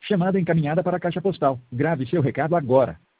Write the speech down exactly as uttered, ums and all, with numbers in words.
Chamada encaminhada para a caixa postal. Grave seu recado agora.